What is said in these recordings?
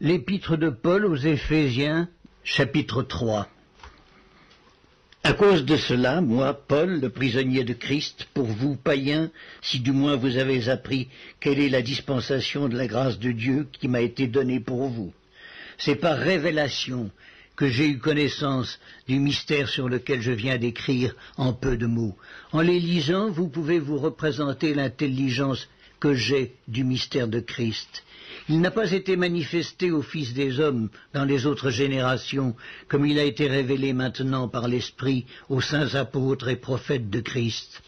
L'épître de Paul aux Éphésiens, chapitre 3. À cause de cela, moi, Paul, le prisonnier de Christ, pour vous, païens, si du moins vous avez appris quelle est la dispensation de la grâce de Dieu qui m'a été donnée pour vous. C'est par révélation que j'ai eu connaissance du mystère sur lequel je viens d'écrire en peu de mots. En les lisant, vous pouvez vous représenter l'intelligence que j'ai du mystère de Christ. Il n'a pas été manifesté aux fils des hommes dans les autres générations, comme il a été révélé maintenant par l'Esprit aux saints apôtres et prophètes de Christ.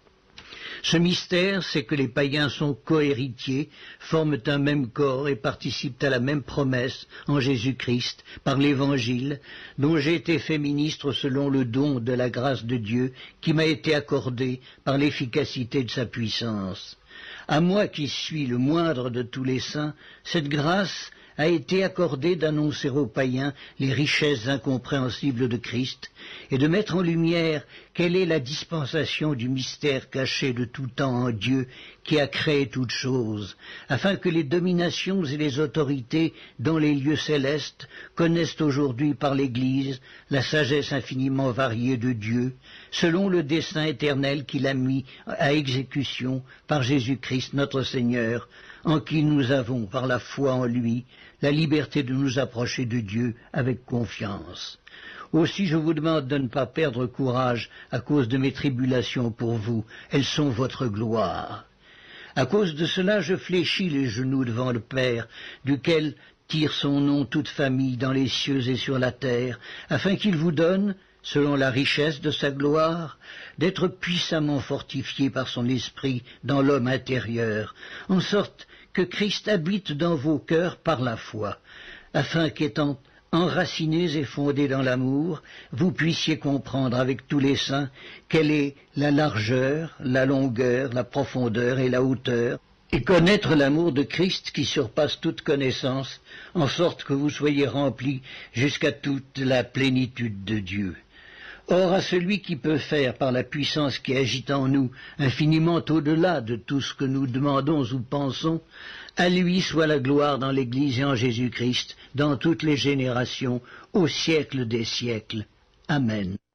Ce mystère, c'est que les païens sont cohéritiers, forment un même corps et participent à la même promesse en Jésus-Christ par l'Évangile, dont j'ai été fait ministre selon le don de la grâce de Dieu qui m'a été accordé par l'efficacité de sa puissance. À moi qui suis le moindre de tous les saints, cette grâce a été accordée d'annoncer aux païens les richesses incompréhensibles de Christ et de mettre en lumière quelle est la dispensation du mystère caché de tout temps en Dieu qui a créé toutes choses, afin que les dominations et les autorités dans les lieux célestes connaissent aujourd'hui par l'Église la sagesse infiniment variée de Dieu, selon le dessein éternel qu'il a mis à exécution par Jésus-Christ notre Seigneur, en qui nous avons, par la foi en lui, la liberté de nous approcher de Dieu avec confiance. Aussi je vous demande de ne pas perdre courage à cause de mes tribulations pour vous, elles sont votre gloire. À cause de cela je fléchis les genoux devant le Père, duquel tire son nom toute famille dans les cieux et sur la terre, afin qu'il vous donne, selon la richesse de sa gloire, d'être puissamment fortifié par son esprit dans l'homme intérieur, en sorte que Christ habite dans vos cœurs par la foi, afin qu'étant enracinés et fondés dans l'amour, vous puissiez comprendre avec tous les saints quelle est la largeur, la longueur, la profondeur et la hauteur, et connaître l'amour de Christ qui surpasse toute connaissance, en sorte que vous soyez remplis jusqu'à toute la plénitude de Dieu. Or, à celui qui peut faire, par la puissance qui agite en nous, infiniment au-delà de tout ce que nous demandons ou pensons, à lui soit la gloire dans l'Église et en Jésus-Christ, dans toutes les générations, au siècle des siècles. Amen.